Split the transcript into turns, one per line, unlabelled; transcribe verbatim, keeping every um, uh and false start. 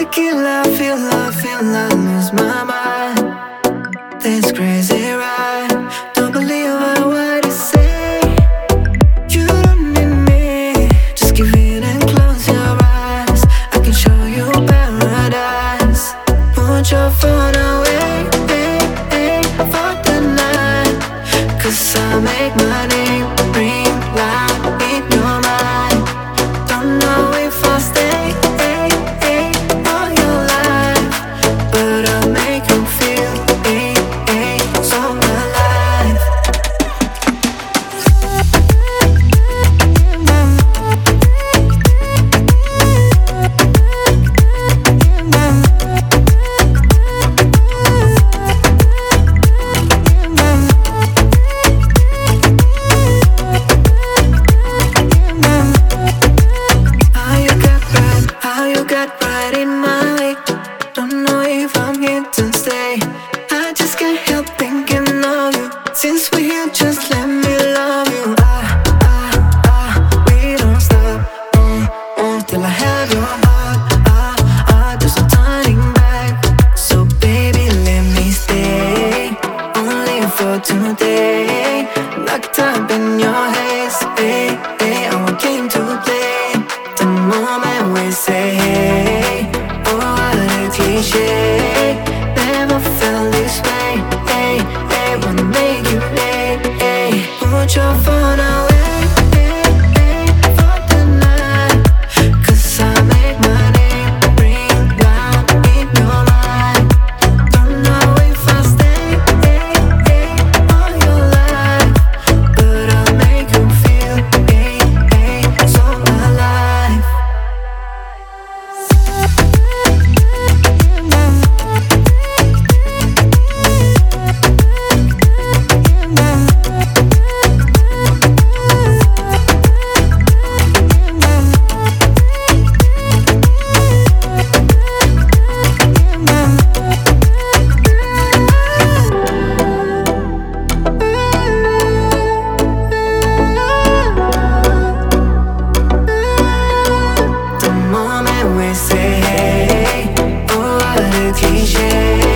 kill, I feel, I feel, I lose my mind. This crazy ride, don't believe what you say. You don't need me, just give in and close your eyes. I can show you paradise. Put your phone away, hey, hey, for the night. Cause I make my name ring loud in your mind. Don't know if I'll stay, hey, hey, all your life, but I'll make you feel, hey, hey, so alive. How you got right, how you got right in my way. Don't know if I'm here to stay. I just can't help thinking of you. Since we're here, just let me love you. Ah, ah, ah, we don't stop. Oh, oh, till I have your heart. Ah, ah, there's no turning back. So baby, let me stay. Only for today. Locked up in your haze. Hey, hey, I came to play. The moment we say hey, oh what a cliche. Never felt this way. Hey, hey, wanna make you late. Hey, put your phone away, hey, hey, for the night. Cause I make my name ring loud in your mind. Don't know if I'll stay, hey, hey, all your life, but I'll make you feel, hey, hey, so alive. The moment we say hey, oh what a cliche.